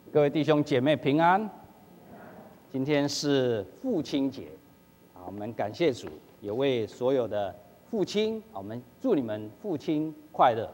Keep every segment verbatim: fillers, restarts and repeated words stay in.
各位弟兄姐妹平安。今天是父亲节，啊，我们感谢主，也为所有的父亲，我们祝你们父亲快乐。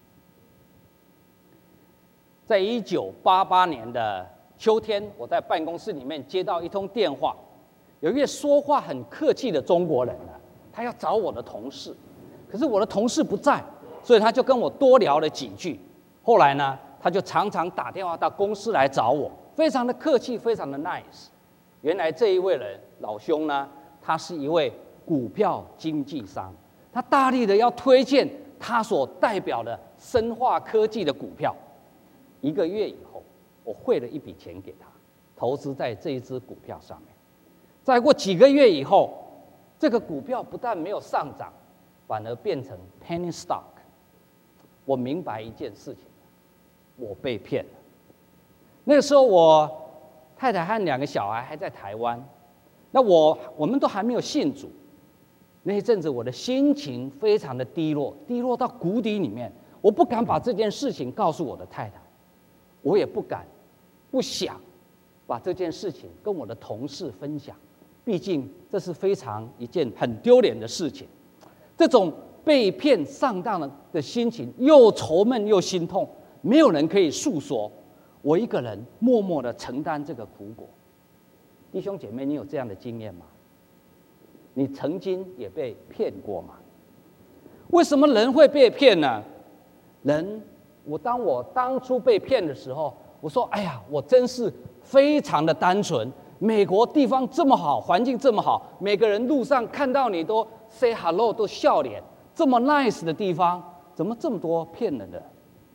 在一九八八年的秋天，我在办公室里面接到一通电话，有一位说话很客气的中国人呢，他要找我的同事，可是我的同事不在，所以他就跟我多聊了几句。后来呢，他就常常打电话到公司来找我，非常的客气，非常的 nice。原来这一位人老兄呢，他是一位股票经纪商，他大力的要推荐他所代表的生化科技的股票。一个月以后，我汇了一笔钱给他，投资在这一只股票上面。再过几个月以后，这个股票不但没有上涨，反而变成 penny stock。我明白一件事情，我被骗了。那个时候，我太太和两个小孩还在台湾，那我我们都还没有信主。那一阵子，我的心情非常的低落，低落到谷底里面。我不敢把这件事情告诉我的太太，我也不敢、不想把这件事情跟我的同事分享，毕竟这是非常一件很丢脸的事情。这种被骗上当的心情，又愁闷又心痛，没有人可以诉说，我一个人默默的承担这个苦果。弟兄姐妹，你有这样的经验吗？你曾经也被骗过吗？为什么人会被骗呢？人，我当我当初被骗的时候，我说：“哎呀，我真是非常的单纯。美国地方这么好，环境这么好，每个人路上看到你都 say hello， 都笑脸。这么 nice 的地方，怎么这么多骗人的？”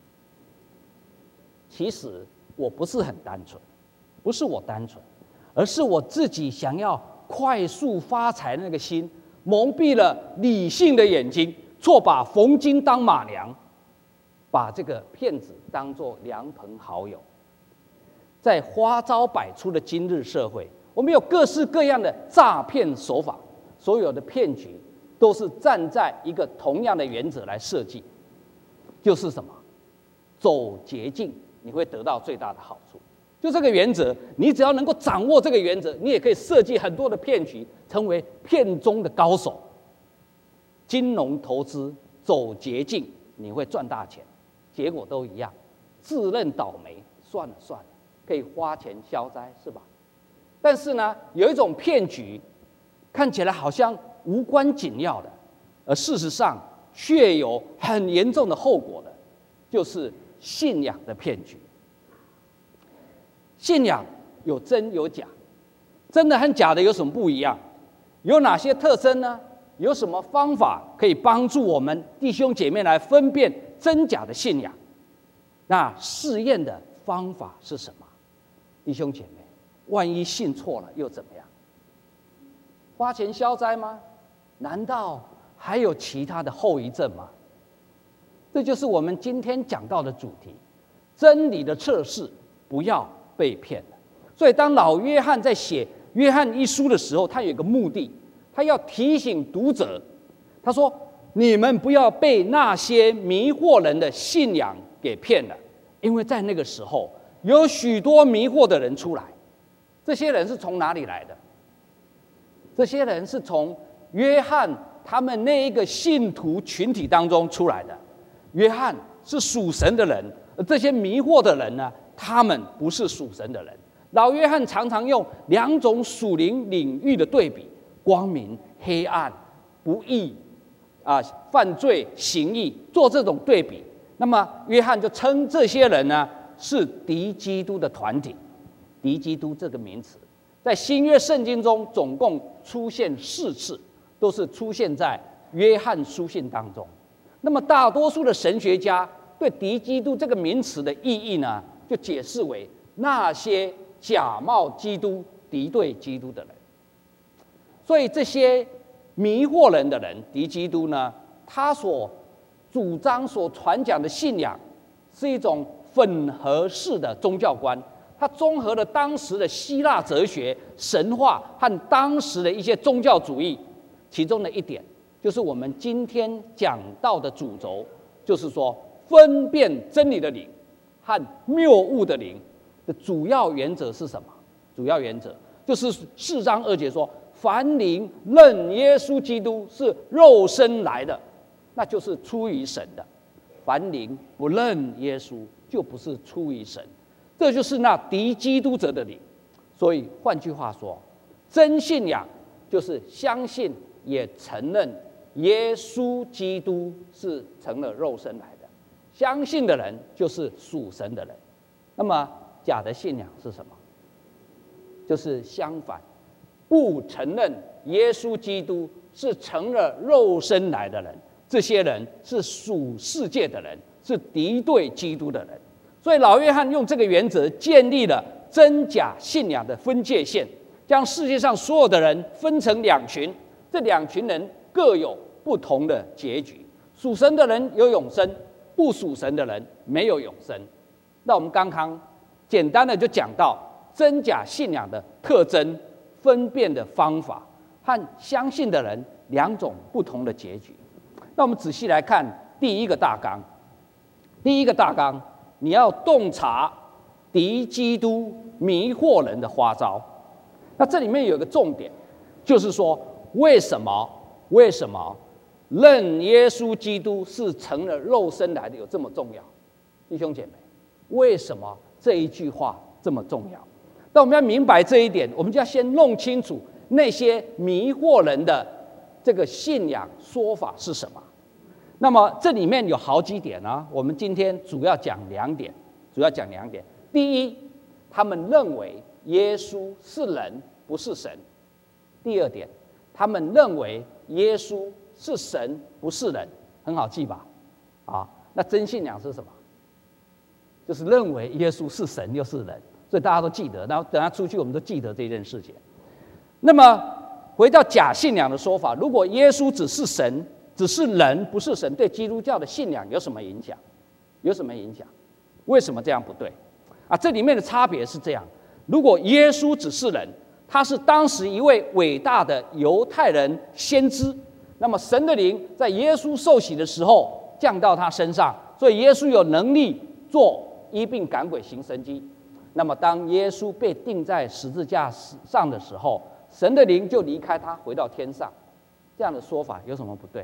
其实我不是很单纯，不是我单纯，而是我自己想要快速发财的那个心，蒙蔽了理性的眼睛，错把逢金当马良，把这个骗子当作良朋好友。在花招百出的今日社会，我们有各式各样的诈骗手法，所有的骗局都是站在一个同样的原则来设计，就是什么？走捷径，你会得到最大的好处。就这个原则，你只要能够掌握这个原则，你也可以设计很多的骗局，成为骗中的高手。金融投资走捷径，你会赚大钱，结果都一样，自认倒霉，算了算了，可以花钱消灾，是吧？但是呢，有一种骗局，看起来好像无关紧要的，而事实上却有很严重的后果的，就是信仰的骗局。信仰有真有假，真的和假的有什么不一样？有哪些特征呢？有什么方法可以帮助我们弟兄姐妹来分辨真假的信仰？那试验的方法是什么？弟兄姐妹，万一信错了又怎么样？花钱消灾吗？难道还有其他的后遗症吗？这就是我们今天讲到的主题：真理的测试，不要被骗了。所以，当老约翰在写《约翰一书》的时候，他有一个目的，他要提醒读者，他说：“你们不要被那些迷惑人的信仰给骗了，因为在那个时候有许多迷惑的人出来。这些人是从哪里来的？这些人是从约翰他们那一个信徒群体当中出来的。约翰是属神的人，而这些迷惑的人呢，他们不是属神的人。老约翰常常用两种属灵领域的对比：光明、黑暗、不义啊、犯罪、行义，做这种对比。那么约翰就称这些人呢是敌基督的团体。敌基督这个名词，在新约圣经中总共出现四次，都是出现在约翰书信当中。那么大多数的神学家对敌基督这个名词的意义呢，就解释为那些假冒基督、敌对基督的人。所以这些迷惑人的人，敌基督呢，他所主张、所传讲的信仰是一种混合式的宗教观，它综合了当时的希腊哲学、神话和当时的一些宗教主义。其中的一点就是我们今天讲到的主轴，就是说分辨真理的灵和谬误的灵的主要原则是什么？主要原则就是四章二节说：凡灵认耶稣基督是肉身来的，那就是出于神的；凡灵不认耶稣，就不是出于神。这就是那敌基督者的灵。所以换句话说，真信仰就是相信也承认耶稣基督是成了肉身来的。相信的人就是属神的人。那么假的信仰是什么？就是相反，不承认耶稣基督是成了肉身来的人。这些人是属世界的人，是敌对基督的人。所以老约翰用这个原则建立了真假信仰的分界线，将世界上所有的人分成两群，这两群人各有不同的结局。属神的人有永生，不属神的人没有永生。那我们刚刚简单的就讲到真假信仰的特征、分辨的方法和相信的人两种不同的结局。那我们仔细来看第一个大纲。第一个大纲，你要洞察敌基督迷惑人的花招。那这里面有一个重点，就是说为什么为什么认耶稣基督是成了肉身来的有这么重要？弟兄姐妹，为什么这一句话这么重要？但我们要明白这一点，我们就要先弄清楚那些迷惑人的这个信仰说法是什么。那么这里面有好几点啊，我们今天主要讲两点，主要讲两点。第一，他们认为耶稣是人，不是神。第二点，他们认为耶稣是神，不是人。很好记吧？啊，那真信仰是什么？就是认为耶稣是神又是人，所以大家都记得。然后等他出去，我们都记得这件事情。那么回到假信仰的说法，如果耶稣只是神，只是人，不是神，对基督教的信仰有什么影响？有什么影响？为什么这样不对？啊，这里面的差别是这样：如果耶稣只是人，他是当时一位伟大的犹太人先知，那么神的灵在耶稣受洗的时候降到他身上，所以耶稣有能力做医病赶鬼行神迹。那么当耶稣被钉在十字架上的时候，神的灵就离开他，回到天上。这样的说法有什么不对？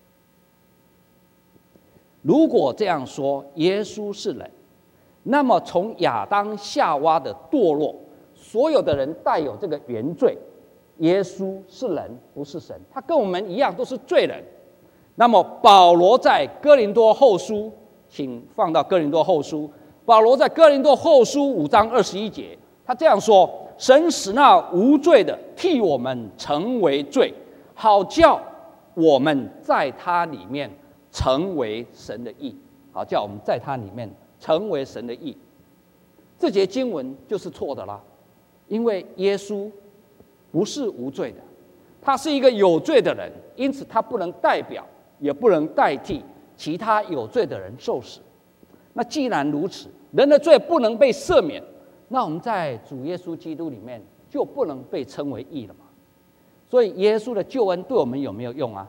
如果这样说，耶稣是人，那么从亚当夏娃的堕落，所有的人带有这个原罪。耶稣是人，不是神，他跟我们一样都是罪人。那么保罗在哥林多后书，请放到哥林多后书。保罗在哥林多后书五章二十一节，他这样说：神使那无罪的替我们成为罪，好叫我们在他里面成为神的义。好叫我们在他里面成为神的义。这节经文就是错的啦，因为耶稣不是无罪的，他是一个有罪的人，因此他不能代表，也不能代替其他有罪的人受死。那既然如此，人的罪不能被赦免，那我们在主耶稣基督里面就不能被称为义了嘛？所以耶稣的救恩对我们有没有用啊？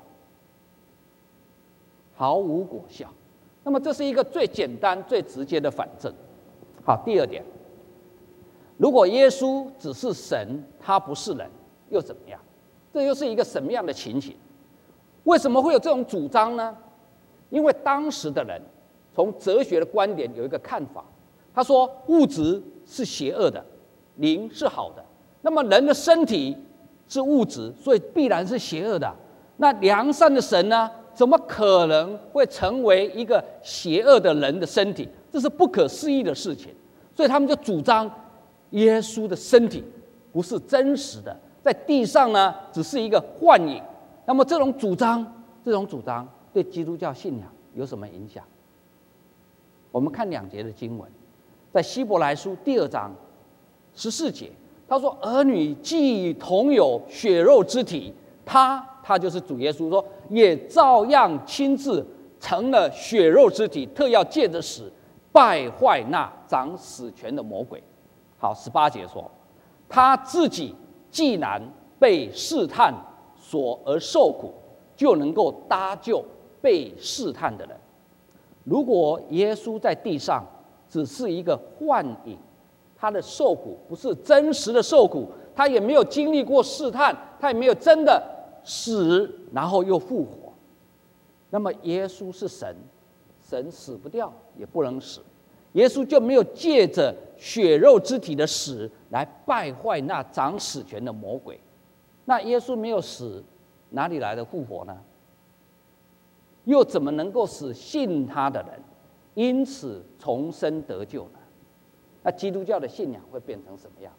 毫无果效。那么这是一个最简单、最直接的反证。好，第二点，如果耶稣只是神，他不是人，又怎么样？这又是一个什么样的情形？为什么会有这种主张呢？因为当时的人从哲学的观点有一个看法，他说物质是邪恶的，灵是好的。那么人的身体是物质，所以必然是邪恶的。那良善的神呢？怎么可能会成为一个邪恶的人的身体？这是不可思议的事情。所以他们就主张耶稣的身体不是真实的，在地上呢只是一个幻影。那么这种主张，这种主张对基督教信仰有什么影响？我们看两节的经文，在希伯来书第二章十四节，他说：“儿女既同有血肉之体，他他就是主耶稣说，也照样亲自成了血肉之体，特要借着死败坏那掌死权的魔鬼。”好，十八节说，他自己既然被试探所而受苦，就能够搭救被试探的人。如果耶稣在地上只是一个幻影， 他的受苦不是真实的受苦，他也没有经历过试探，他也没有真的死，然后又复活。那么耶稣是神，神死不掉，也不能死，耶稣就没有借着血肉之体的死来败坏那掌死权的魔鬼。那耶稣没有死，哪里来的复活呢？又怎么能够使信他的人因此重生得救呢？那基督教的信仰会变成什么样？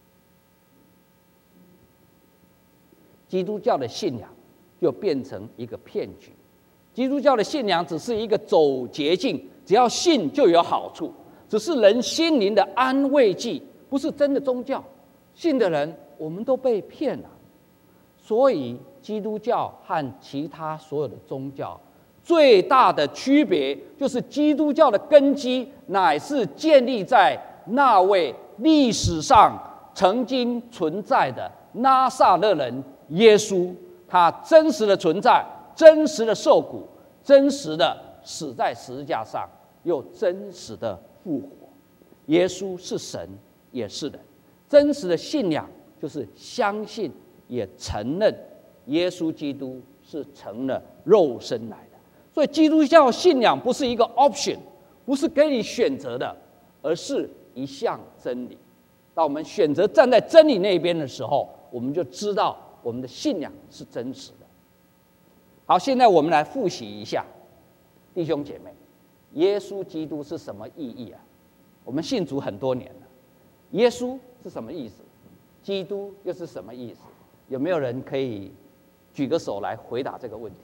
基督教的信仰就变成一个骗局。基督教的信仰只是一个走捷径，只要信就有好处，只是人心灵的安慰剂，不是真的宗教。信的人我们都被骗了。所以基督教和其他所有的宗教最大的区别，就是基督教的根基乃是建立在那位历史上曾经存在的拿撒勒人耶稣，他真实的存在，真实的受苦，真实的死在十字架上，又真实的复活。耶稣是神，也是人。真实的信仰就是相信，也承认耶稣基督是成了肉身来的。所以基督教信仰不是一个 option， 不是给你选择的，而是一项真理。当我们选择站在真理那边的时候，我们就知道我们的信仰是真实的。好，现在我们来复习一下，弟兄姐妹，耶稣基督是什么意义啊？我们信主很多年了，耶稣是什么意思？基督又是什么意思？有没有人可以举个手来回答这个问题？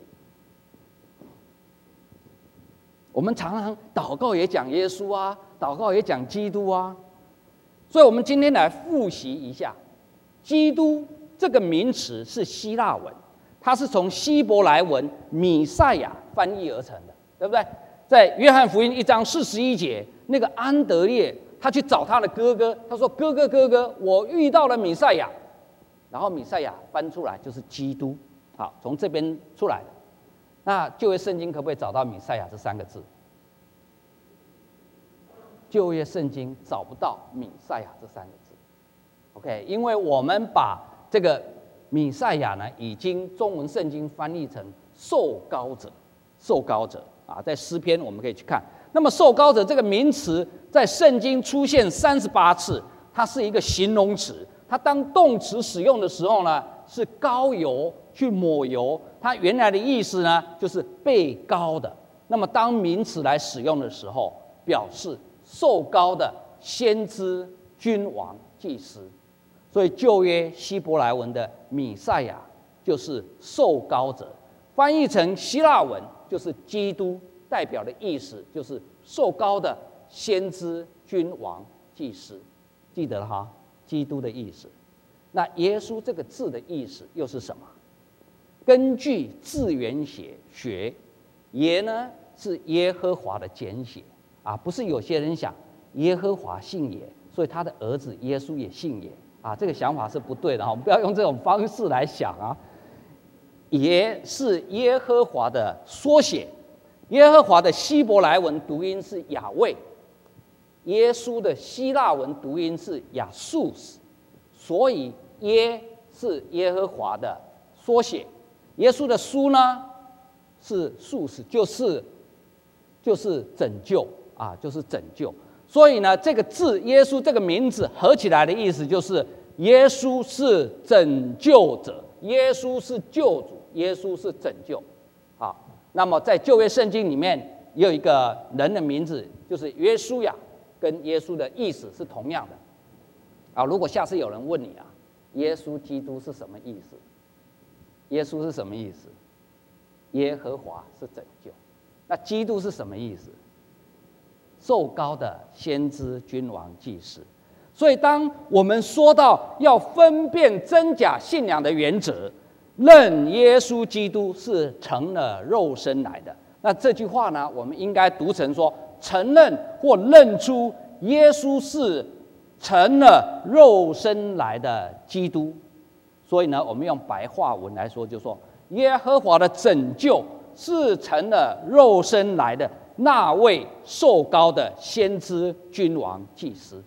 我们常常祷告也讲耶稣啊，祷告也讲基督啊，所以我们今天来复习一下，基督这个名词是希腊文，它是从希伯来文米赛亚翻译而成的，对不对？在约翰福音一章四十一节，那个安德烈他去找他的哥哥，他说：“哥哥，哥哥，我遇到了米赛亚。”然后米赛亚翻出来就是基督，好，从这边出来的。那旧约圣经可不可以找到米赛亚这三个字？旧约圣经找不到米赛亚这三个字。OK， 因为我们把这个米赛亚呢，已经中文圣经翻译成受膏者，受膏者啊，在诗篇我们可以去看。那么受膏者这个名词在圣经出现三十八次，它是一个形容词。它当动词使用的时候呢，是膏油去抹油，它原来的意思呢就是被膏的。那么当名词来使用的时候，表示受膏的先知、君王、祭司。所以旧约希伯来文的米赛亚就是受膏者，翻译成希腊文就是基督，代表的意思就是受膏的先知、君王、祭司。记得了哈？基督的意思。那耶稣这个字的意思又是什么？根据字源学，耶呢是耶和华的简写啊，不是有些人想耶和华姓耶，所以他的儿子耶稣也姓耶啊，这个想法是不对的哈，我们不要用这种方式来想啊。耶是耶和华的缩写，耶和华的希伯来文读音是雅卫。耶稣的希腊文读音是亚述斯，所以耶是耶和华的缩写。耶稣的书呢是术士，就是就是拯救啊，就是拯救。所以呢，这个字耶稣这个名字合起来的意思就是耶稣是拯救者，耶稣是救主，耶稣是拯救。好，那么在旧约圣经里面也有一个人的名字，就是约书亚。跟耶稣的意思是同样的啊！如果下次有人问你啊，耶稣基督是什么意思？耶稣是什么意思？耶和华是拯救。那基督是什么意思？受膏的先知、君王、祭司。所以，当我们说到要分辨真假信仰的原则，认耶稣基督是成了肉身来的，那这句话呢，我们应该读成说：承认或认出耶稣是成了肉身来的基督。所以呢，我们用白话文来说，就说耶和华的拯救是成了肉身来的那位受膏的先知、君王、祭司。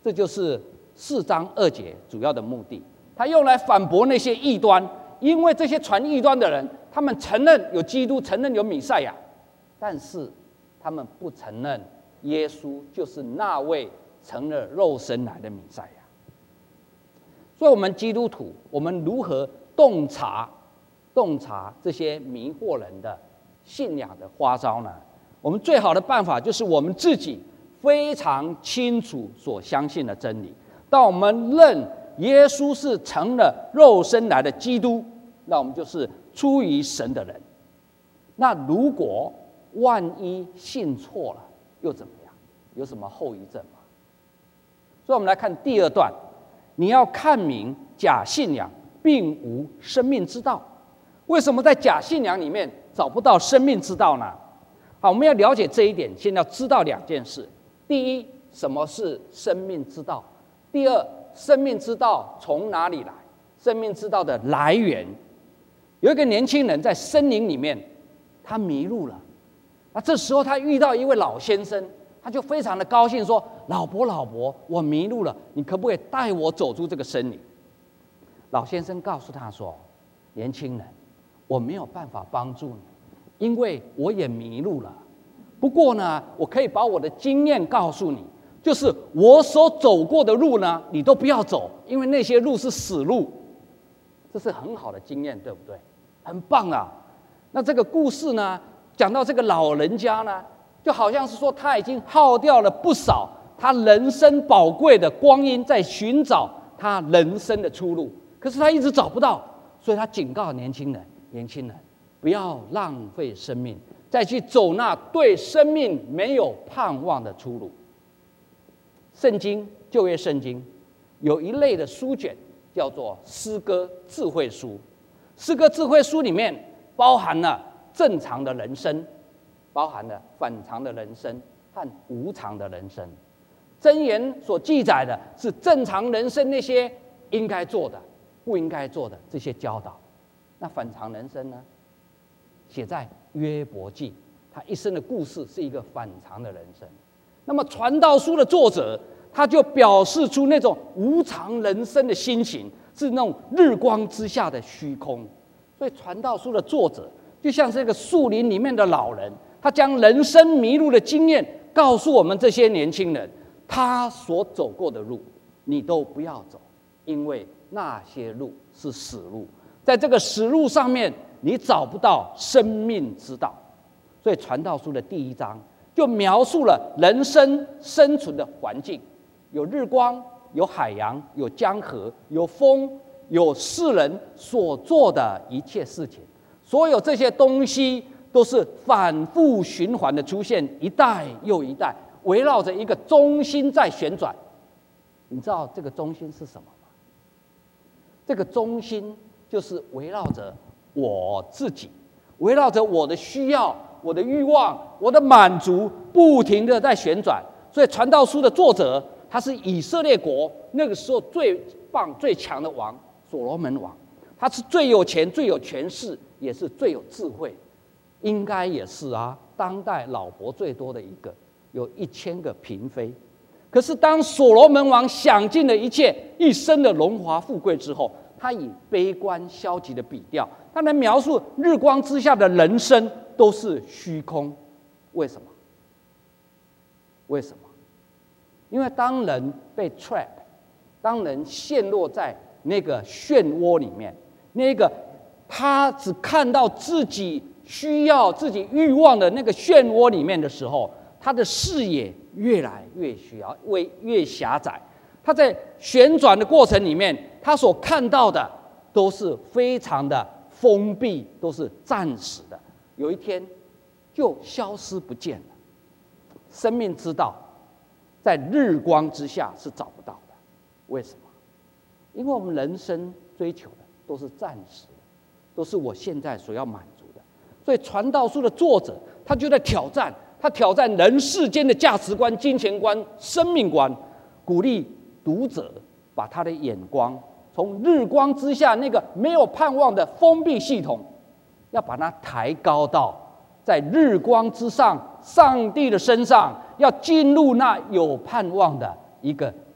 这就是四章二节主要的目的。他用来反驳那些异端，因为这些传异端的人，他们承认有基督，承认有弥赛亚，但是他们不承认耶稣就是那位成了肉身来的弥赛亚。所以，我们基督徒，我们如何洞察、洞察这些迷惑人的信仰的花招呢？我们最好的办法就是我们自己非常清楚所相信的真理。当我们认耶稣是成了肉身来的基督，那我们就是出于神的人。那如果万一信错了，又怎么样？有什么后遗症吗？所以，我们来看第二段。你要看明假信仰并无生命之道。为什么在假信仰里面找不到生命之道呢？好，我们要了解这一点，先要知道两件事。第一，什么是生命之道？第二，生命之道从哪里来？生命之道的来源。有一个年轻人在森林里面，他迷路了。那这时候他遇到一位老先生，他就非常的高兴，说：“老伯，老伯，我迷路了，你可不可以带我走出这个森林？”老先生告诉他说：“年轻人，我没有办法帮助你，因为我也迷路了。不过呢，我可以把我的经验告诉你，就是我所走过的路呢，你都不要走，因为那些路是死路。”这是很好的经验，对不对？很棒啊！那这个故事呢，讲到这个老人家呢，就好像是说他已经耗掉了不少他人生宝贵的光阴，在寻找他人生的出路，可是他一直找不到，所以他警告年轻人：年轻人，不要浪费生命，再去走那对生命没有盼望的出路。圣经，旧约圣经有一类的书卷叫做诗歌智慧书，诗歌智慧书里面包含了正常的人生，包含了反常的人生和无常的人生。箴言所记载的是正常人生那些应该做的、不应该做的这些教导。那反常人生呢？写在约伯记，他一生的故事是一个反常的人生。那么传道书的作者，他就表示出那种无常人生的心情，是那种日光之下的虚空。所以传道书的作者就像是一个树林里面的老人，他将人生迷路的经验告诉我们这些年轻人，他所走过的路你都不要走，因为那些路是死路，在这个死路上面你找不到生命之道。所以传道书的第一章就描述了人生生存的环境，有日光，有海洋，有江河，有风，有世人所做的一切事情，所有这些东西都是反复循环的出现，一代又一代，围绕着一个中心在旋转。你知道这个中心是什么吗？这个中心就是围绕着我自己，围绕着我的需要、我的欲望、我的满足，不停的在旋转。所以传道书的作者，他是以色列国那个时候最棒最强的王所罗门王，他是最有钱最有权势，也是最有智慧，应该也是啊当代老婆最多的一个，有一千个嫔妃。可是当所罗门王享尽了一切一生的荣华富贵之后，他以悲观消极的笔调，他来描述日光之下的人生都是虚空。为什么？为什么？因为当人被 trap， 当人陷落在那个漩涡里面，那个他只看到自己需要、自己欲望的那个漩涡里面的时候，他的视野越来越需要、越越狭窄。他在旋转的过程里面，他所看到的都是非常的封闭，都是暂时的，有一天就消失不见了。生命之道在日光之下是找不到的。为什么？因为我们人生追求的都是暂时的，都是我现在所要满足的。所以传道书的作者他就在挑战，他挑战人世间的价值观、金钱观、生命观，鼓励读者把他的眼光从日光之下那个没有盼望的封闭系统，要把它抬高到在日光之上上帝的身上，要进入那有盼望的一个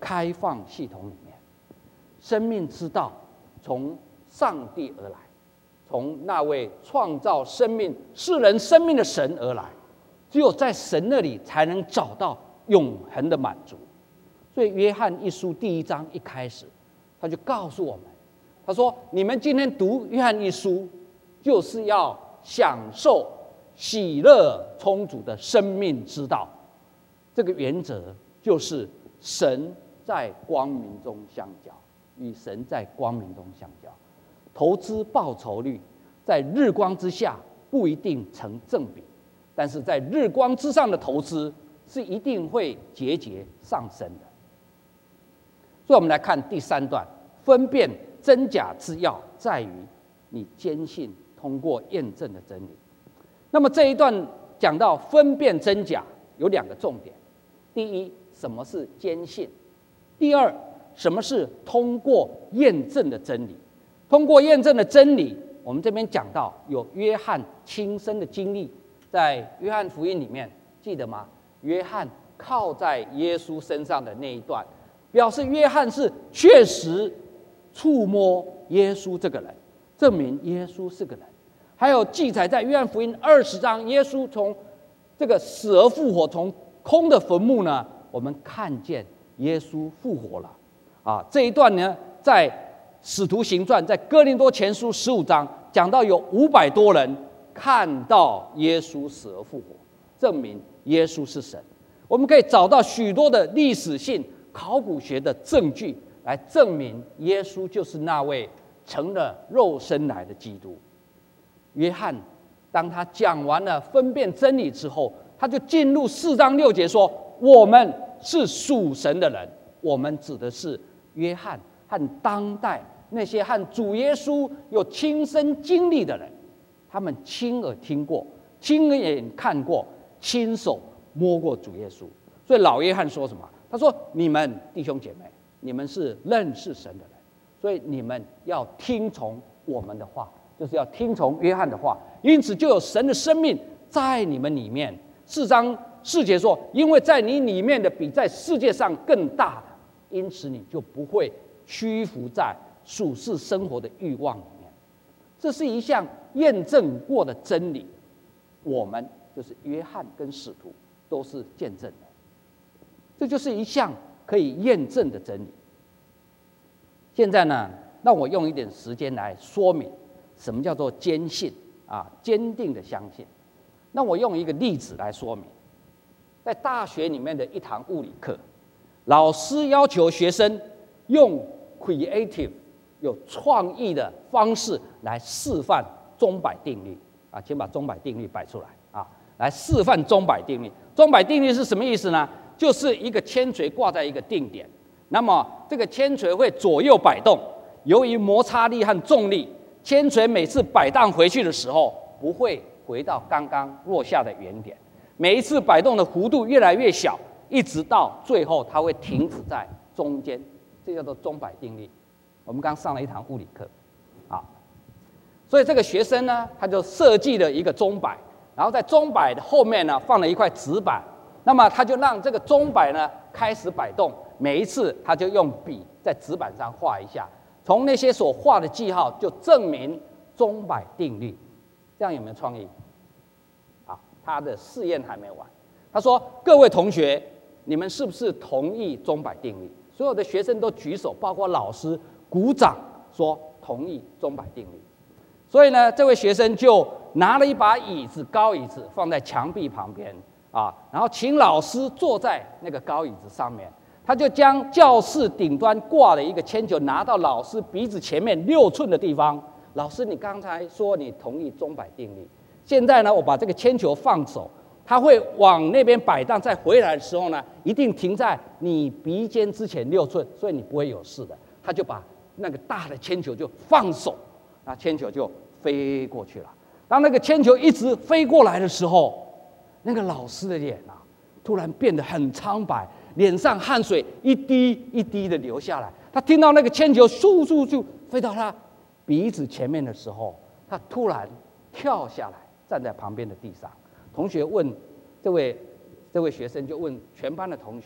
开放系统里面，生命之道从上帝而来，从那位创造生命、赐人生命的神而来。只有在神那里才能找到永恒的满足。所以约翰一书第一章一开始，他就告诉我们，他说：你们今天读约翰一书，就是要享受喜乐充足的生命之道。这个原则就是神在光明中相交，与神在光明中相交。投资报酬率在日光之下不一定成正比，但是在日光之上的投资是一定会节节上升的。所以我们来看第三段，分辨真假之要在于你坚信通过验证的真理。那么这一段讲到分辨真假有两个重点：第一，什么是坚信；第二，什么是通过验证的真理。通过验证的真理，我们这边讲到有约翰亲身的经历，在约翰福音里面记得吗？约翰靠在耶稣身上的那一段，表示约翰是确实触摸耶稣这个人，证明耶稣是个人。还有记载在约翰福音二十章，耶稣从这个死而复活，从空的坟墓呢，我们看见耶稣复活了。啊，这一段呢，在使徒行传，在哥林多前书十五章讲到有五百多人看到耶稣死而复活，证明耶稣是神。我们可以找到许多的历史性、考古学的证据来证明耶稣就是那位成了肉身来的基督。约翰当他讲完了分辨真理之后，他就进入四章六节说：我们是属神的人。我们指的是约翰和当代那些和主耶稣有亲身经历的人，他们亲耳听过、亲眼看过、亲手摸过主耶稣。所以老约翰说什么？他说：你们弟兄姐妹，你们是认识神的人，所以你们要听从我们的话，就是要听从约翰的话。因此就有神的生命在你们里面。四章四节说：因为在你里面的比在世界上更大的，因此你就不会屈服在属世生活的欲望里面。这是一项验证过的真理，我们就是约翰跟使徒都是见证的。这就是一项可以验证的真理。现在呢，让我用一点时间来说明什么叫做坚信啊，坚定的相信。那我用一个例子来说明，在大学里面的一堂物理课，老师要求学生用 creative 有创意的方式来示范钟摆定律啊，请把钟摆定律摆出来啊，来示范钟摆定律。钟摆定律是什么意思呢？就是一个铅锤挂在一个定点，那么这个铅锤会左右摆动，由于摩擦力和重力，铅锤每次摆荡回去的时候不会回到刚刚落下的原点，每一次摆动的弧度越来越小，一直到最后它会停止在中间，这叫做钟摆定律。我们刚上了一堂物理课，啊，所以这个学生呢，他就设计了一个钟摆，然后在钟摆的后面呢放了一块纸板，那么他就让这个钟摆呢开始摆动，每一次他就用笔在纸板上画一下，从那些所画的记号就证明钟摆定律。这样有没有创意？啊，他的试验还没完。他说：“各位同学，你们是不是同意钟摆定律？”所有的学生都举手，包括老师鼓掌说同意钟摆定律。所以呢，这位学生就拿了一把椅子，高椅子放在墙壁旁边啊，然后请老师坐在那个高椅子上面。他就将教室顶端挂的一个铅球拿到老师鼻子前面六寸的地方。老师，你刚才说你同意钟摆定律，现在呢，我把这个铅球放手，它会往那边摆荡，再回来的时候呢，一定停在你鼻尖之前六寸，所以你不会有事的。他就把那个大的铅球就放手，那铅球就飞过去了。当那个铅球一直飞过来的时候，那个老师的脸啊，突然变得很苍白，脸上汗水一滴一滴的流下来。他听到那个铅球咻咻咻飞到他鼻子前面的时候，他突然跳下来，站在旁边的地上。同学问这位这位学生就问全班的同学：“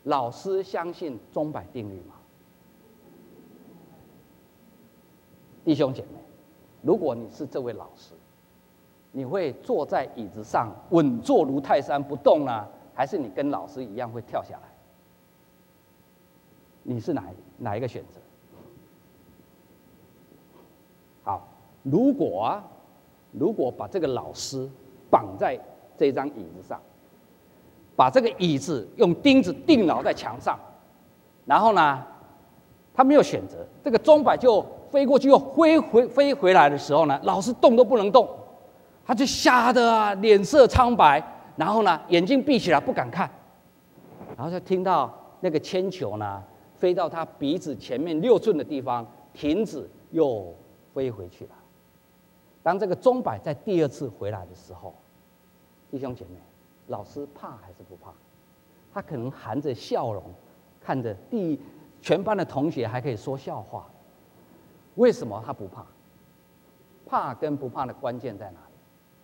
老师相信钟摆定律吗？弟兄姐妹，如果你是这位老师，你会坐在椅子上稳坐如泰山不动呢，还是你跟老师一样会跳下来？你是哪哪一个选择？好，如果啊，如果把这个老师绑在这张椅子上，把这个椅子用钉子钉牢在墙上，然后呢，他没有选择，这个钟摆就飞过去又飞回飞回来的时候呢，老师动都不能动，他就吓得啊脸色苍白，然后呢眼睛闭起来不敢看，然后就听到那个铅球呢飞到他鼻子前面六寸的地方停止，又飞回去了。当这个钟摆在第二次回来的时候，弟兄姐妹，老师怕还是不怕？他可能含着笑容，看着第全班的同学还可以说笑话。为什么他不怕？怕跟不怕的关键在哪里？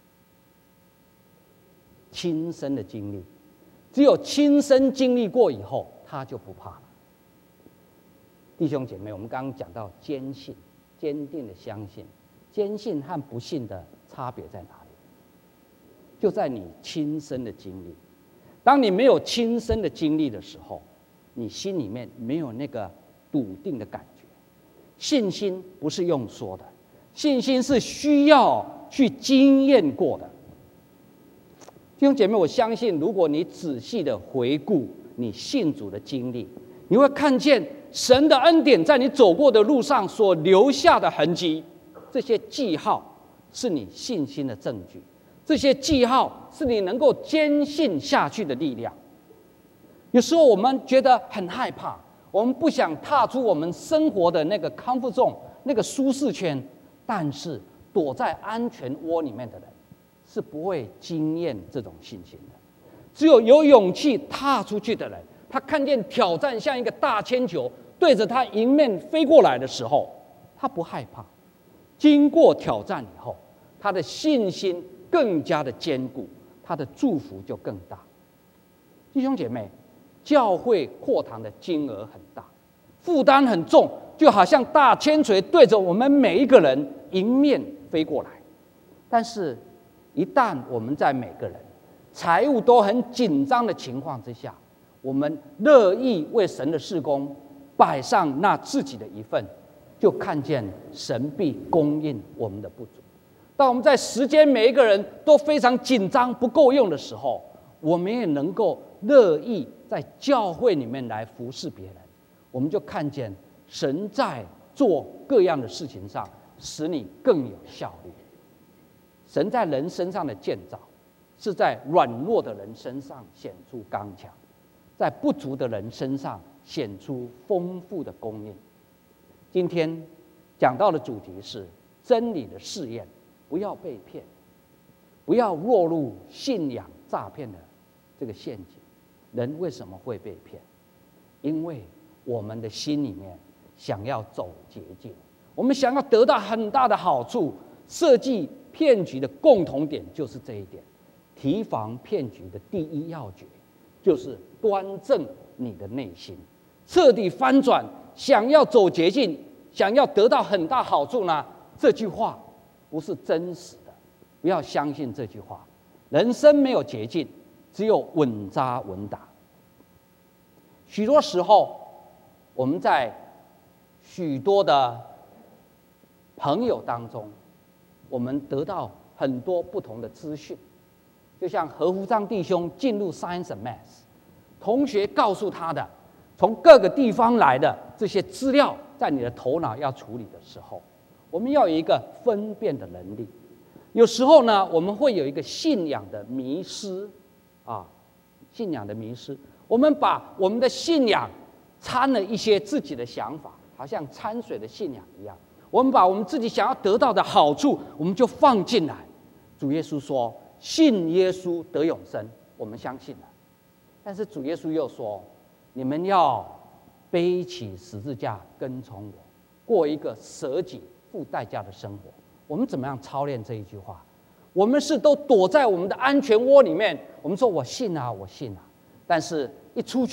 亲身的经历，只有亲身经历过以后，他就不怕了。弟兄姐妹，我们刚刚讲到坚信，坚定的相信，坚信和不信的差别在哪里？就在你亲身的经历。当你没有亲身的经历的时候，你心里面没有那个笃定的感觉。信心不是用说的，信心是需要去经验过的。弟兄姐妹，我相信，如果你仔细的回顾你信主的经历，你会看见神的恩典在你走过的路上所留下的痕迹。这些记号是你信心的证据，这些记号是你能够坚信下去的力量。有时候我们觉得很害怕，我们不想踏出我们生活的那个 comfort zone， 那个舒适圈，但是躲在安全窝里面的人是不会经验这种信心的。只有有勇气踏出去的人，他看见挑战像一个大铅球对着他迎面飞过来的时候，他不害怕。经过挑战以后，他的信心更加的坚固，他的祝福就更大。弟兄姐妹，教会扩堂的金额很大，负担很重，就好像大铅锤对着我们每一个人迎面飞过来。但是，一旦我们在每个人财务都很紧张的情况之下，我们乐意为神的事工摆上那自己的一份，就看见神必供应我们的不足。当我们在时间每一个人都非常紧张不够用的时候，我们也能够乐意在教会里面来服侍别人，我们就看见神在做各样的事情上使你更有效率。神在人身上的建造是在软弱的人身上显出刚强，在不足的人身上显出丰富的供应。今天讲到的主题是真理的试验，不要被骗，不要落入信仰诈骗的这个陷阱。人为什么会被骗？因为我们的心里面想要走捷径，我们想要得到很大的好处。设计骗局的共同点就是这一点。提防骗局的第一要诀就是端正你的内心，彻底翻转。想要走捷径，想要得到很大好处呢？这句话不是真实的，不要相信这句话。人生没有捷径，只有稳扎稳打。许多时候，我们在许多的朋友当中，我们得到很多不同的资讯。就像何福章弟兄进入 Science and Math， 同学告诉他的，从各个地方来的这些资料，在你的头脑要处理的时候，我们要有一个分辨的能力。有时候呢，我们会有一个信仰的迷失，啊，信仰的迷失。我们把我们的信仰掺了一些自己的想法，好像掺水的信仰一样。我们把我们自己想要得到的好处，我们就放进来。主耶稣说，信耶稣得永生，我们相信了。但是主耶稣又说，你们要背起十字架跟从我，过一个舍己付代价的生活。我们怎么样操练这一句话？我们是都躲在我们的安全窝里面，我们说我信啊，我信啊，但是一出去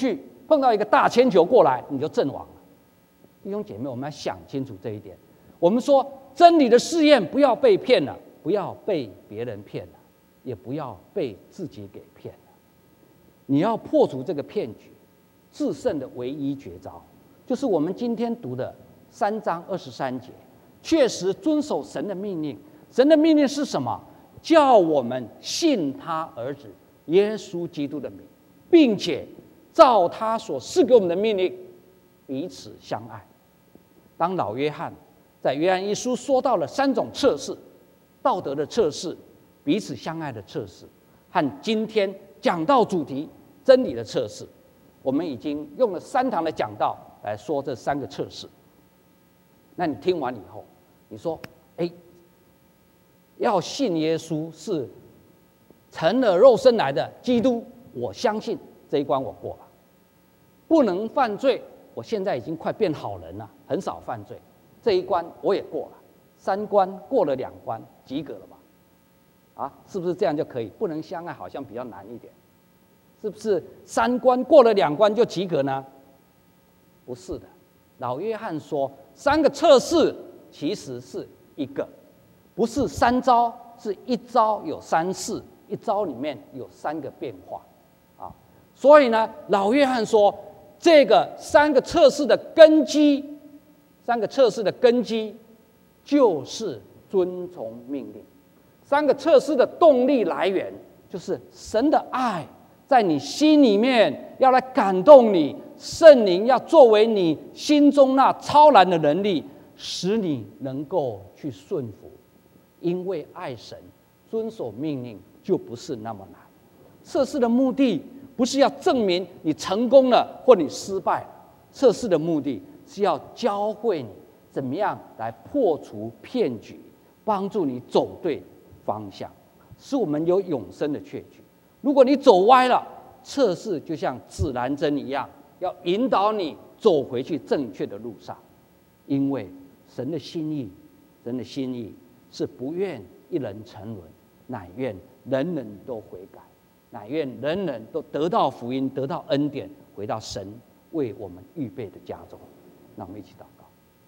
碰到一个大铅球过来，你就阵亡了。弟兄姐妹，我们要想清楚这一点。我们说真理的试验，不要被骗了，不要被别人骗了，也不要被自己给骗了。你要破除这个骗局，制胜的唯一绝招，就是我们今天读的三章二十三节，确实遵守神的命令。神的命令是什么？叫我们信他儿子耶稣基督的名，并且照他所赐给我们的命令，彼此相爱。当老约翰在约翰一书说到了三种测试：道德的测试、彼此相爱的测试，和今天讲道主题真理的测试。我们已经用了三堂的讲道来说这三个测试。那你听完以后，你说：哎，要信耶稣是成了肉身来的基督，我相信这一关我过了。不能犯罪，我现在已经快变好人了，很少犯罪，这一关我也过了。三关过了两关，及格了吧？啊，是不是这样就可以？不能相爱好像比较难一点，是不是？三关过了两关就及格呢？不是的。老约翰说，三个测试其实是一个，不是三招，是一招有三试，一招里面有三个变化啊。所以呢，老约翰说，这个三个测试的根基，三个测试的根基就是遵从命令。三个测试的动力来源就是神的爱在你心里面要来感动你，圣灵要作为你心中那超然的能力，使你能够去顺服。因为爱神，遵守命令就不是那么难。测试的目的不是要证明你成功了或你失败了，测试的目的是要教会你怎么样来破除骗局，帮助你走对方向，使我们有永生的确据。如果你走歪了，测试就像指南针一样，要引导你走回去正确的路上。因为神的心意，神的心意是不愿一人沉沦，乃愿人人都悔改，乃愿人人都得到福音，得到恩典，回到神为我们预备的家中。那我们一起祷告。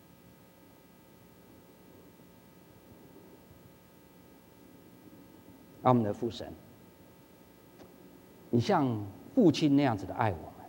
阿们的父神，你像父亲那样子的爱我们。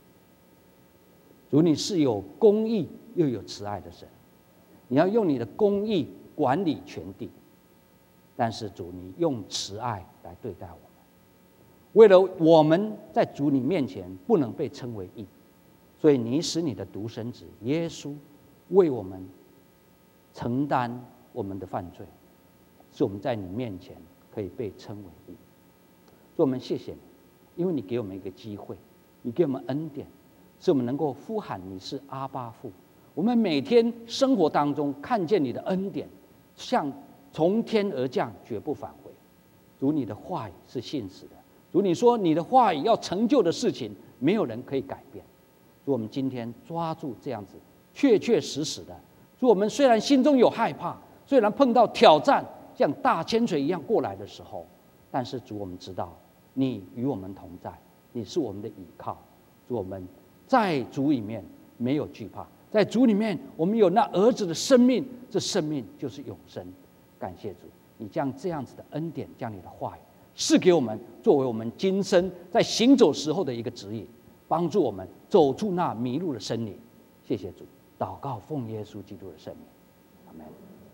主，你是有公义又有慈爱的神，你要用你的公义管理全地，但是主，你用慈爱来对待我们。为了我们在主你面前不能被称为义，所以你使你的独生子耶稣为我们承担我们的犯罪，使我们在你面前可以被称为义。所以我们谢谢你，因为你给我们一个机会，你给我们恩典，使我们能够呼喊你是阿爸父。我们每天生活当中看见你的恩典，像从天而降，绝不返回。主，你的话语是信实的。主，你说你的话语要成就的事情，没有人可以改变。主，我们今天抓住这样子确确实实的。主，我们虽然心中有害怕，虽然碰到挑战像大千锤一样过来的时候，但是主，我们知道你与我们同在，你是我们的依靠。主，我们在主里面没有惧怕，在主里面我们有那儿子的生命，这生命就是永生。感谢主，你将这样子的恩典，将你的话语赐给我们，作为我们今生在行走时候的一个指引，帮助我们走出那迷路的森林。谢谢主，祷告奉耶稣基督的圣名，阿们。